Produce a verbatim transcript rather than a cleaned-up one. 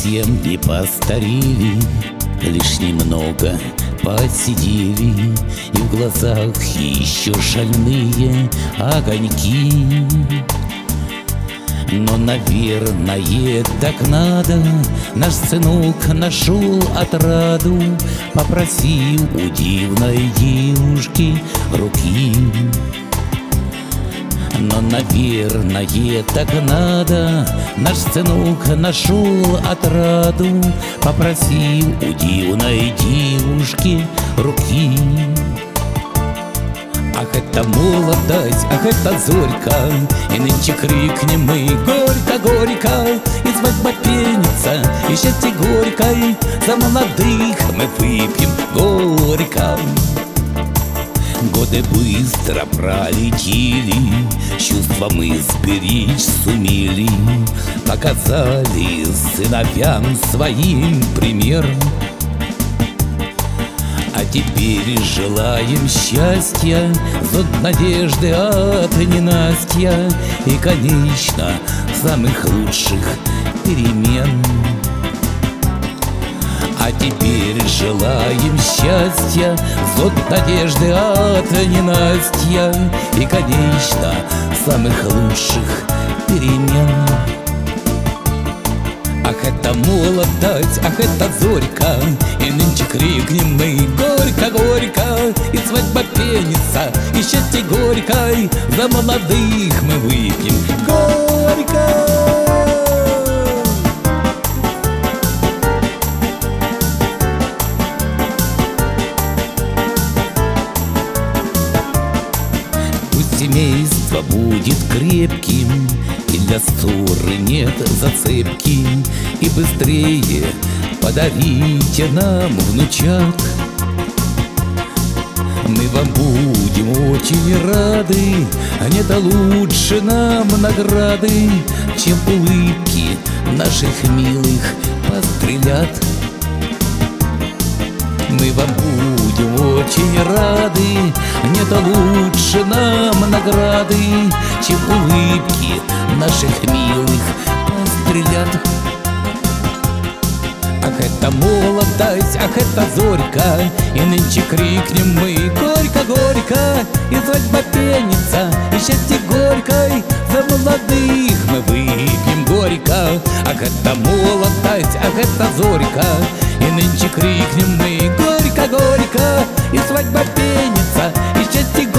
совсем не постарели, лишь немного посидели, и в глазах еще шальные огоньки. Но, наверное, так надо. Наш сынок нашел отраду, попросил у дивной девушки руки. Но, наверное, так надо. Наш сынок нашел отраду, попросил у дивной девушки руки. Ах, это молодость, ах, это зорька, и нынче крикнем мы горько-горько, и свадьба пенится, и счастье горькой, за молодых мы выпьем горько. Годы быстро пролетели, чувства мы сберечь сумели, показали сыновьям своим примером. А теперь желаем счастья, зод надежды от ненастья и, конечно, самых лучших перемен. А теперь желаем счастья, зод надежды от ненастья и, конечно, самых лучших перемен. Ах, это молодость, ах, это зорька, и нынче крикнем мы горько-горько, и свадьба пенится, и счастье горькой, за молодых мы выпьем горько. Пусть семейство будет крепким, и для ссоры нет зацепки, и быстрее подарите нам внучат. Мы вам будем очень рады, а нет лучше нам награды, чем улыбки наших милых пострелят. Мы вам будем очень рады, нет лучше нам награды, чем улыбки наших милых пострелят. Ах, это молодость, ах, это зорька, и нынче крикнем мы горько-горько, и свадьба пенится, и счастье горькой, за молодых мы выпьем горько. Ах, это молодость, ах, это зорька, и нынче крикнем мы горько-горько, и свадьба пенится, и счастье горькой.